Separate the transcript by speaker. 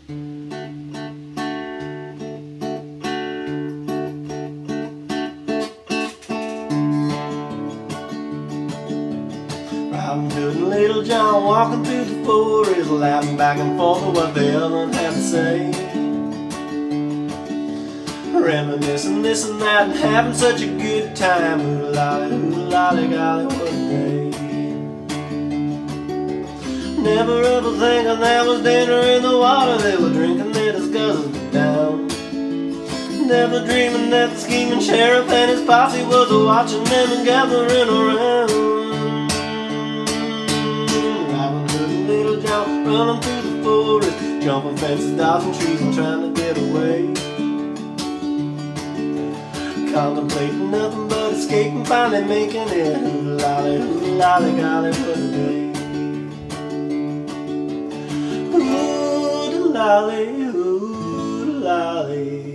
Speaker 1: Robin Hood and Little John walking through the forest, laughing back and forth at what the other had to say, reminiscing this and that and having such a good time. Ooh-la-lolly, golly, what a day. Never ever thinking there was dinner in the water they were drinking, they discussed it down. Never dreaming that the scheming sheriff and his posse was watching them and gathering around. Robin Hood and Little John running through the forest, jumping fences, dodging trees and trying to get away, contemplating nothing but escaping, finally making it. Ooh-la-lolly, golly, what a day. Ooh-la-lolly, ooh-la-lolly.